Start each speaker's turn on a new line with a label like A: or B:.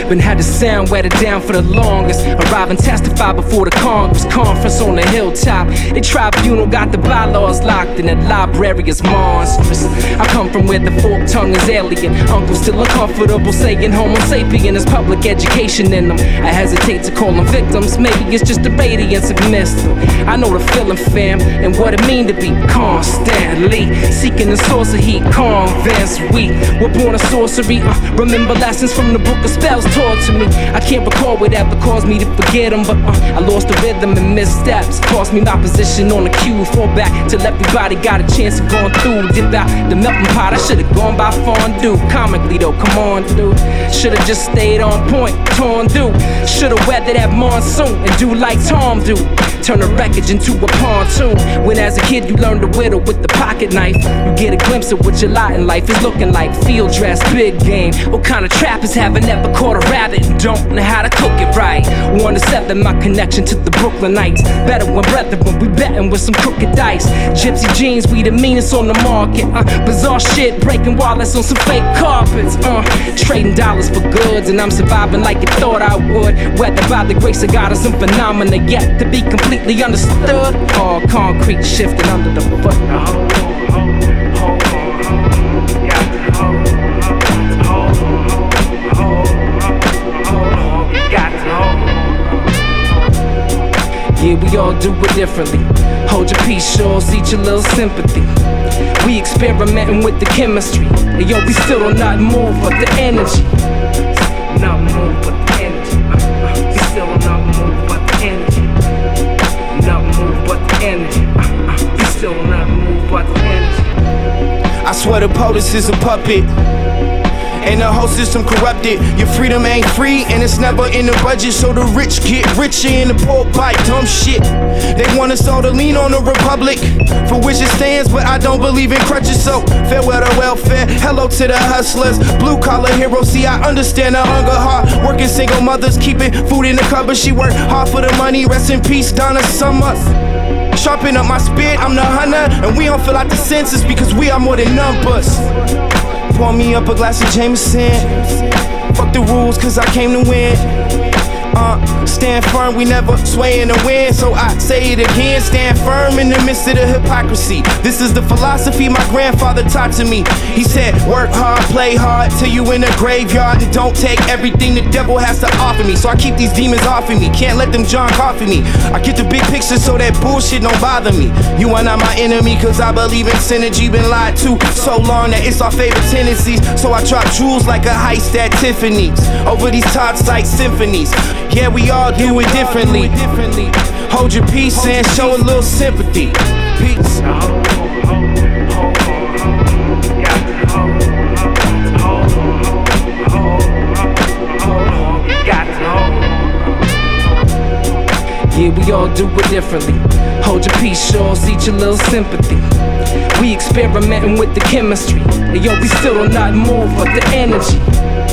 A: Been had the sound wetted down for the longest. Arrive and testify before the Congress conference on the hilltop. The tribunal got the bylaws locked in the library is monstrous. I come from where the forked tongue is alien. Uncle still uncomfortable saying Homo sapien is public education in them. I hesitate to call them victims, maybe it's just the radiance of mystical. I know the feeling, fam, and what it mean to be constantly seeking the source of heat. Convinced we were born of sorcery. Remember lessons from the book of spells taught to me. I can't recall whatever caused me to forget them, but I lost the rhythm and missteps. Cost me my position on the cue. Fall back till everybody got a chance of going through. Dip out the melting pot, I should've gone by fondue. Comically though, come on, dude. Should've just stayed on point, torn through. Should've weathered that monsoon and do like Tom do. Turn the wreckage into a pontoon. When as a kid you learn to whittle with the pocket knife, you get a glimpse of what your lot in life is looking like. Field dress, big game. What kind of trappers haven't ever caught a rabbit and don't know how to cook it right? 1 to 7, my connection to the Brooklynites. Better when brethren, we betting with some crooked dice. Gypsy jeans, we the meanest on the market. Bizarre shit, breaking wallets on some fake carpets. Trading dollars for goods, and I'm surviving like you thought I would. Whether by the grace of God or some phenomena yet to be completely understood. All concrete shifting under the foot. Yeah, we all do it differently. Hold your peace, sure, seek your little sympathy. We experimenting with the chemistry. And yo, we still don't not move but the energy. Not move but the energy. We still don't not move but the energy. Not move but the energy. We still don't not move but the energy.
B: I swear the POTUS is a puppet, and the whole system corrupted. Your freedom ain't free, and it's never in the budget. So the rich get richer and the poor buy dumb shit. They want us all to lean on the republic, for which it stands, but I don't believe in crutches. So farewell to welfare, hello to the hustlers, blue collar heroes. See, I understand the hunger, hard working single mothers keeping food in the cupboard. She worked hard for the money, rest in peace, Donna Summer. Sharpen up my spirit, I'm the hunter, and we don't fill out the census because we are more than numbers. Pour me up a glass of Jameson. Fuck the rules, cause I came to win. Stand firm, we never sway in the wind. So I say it again, stand firm in the midst of the hypocrisy. This is the philosophy my grandfather taught to me. He said, work hard, play hard, till you in the graveyard. And don't take everything the devil has to offer me. So I keep these demons off of me, can't let them John coffee me. I get the big picture so that bullshit don't bother me. You are not my enemy, cause I believe in synergy. Been lied to so long that it's our favorite tendencies. So I drop jewels like a heist at Tiffany's over these top site symphonies. Yeah, we all do it differently. Hold your peace and show a little sympathy. Peace.
A: Yeah, we all do it differently. Hold your peace, sure, seek your little sympathy. We experimenting with the chemistry. And yo, we still don't not move but the energy.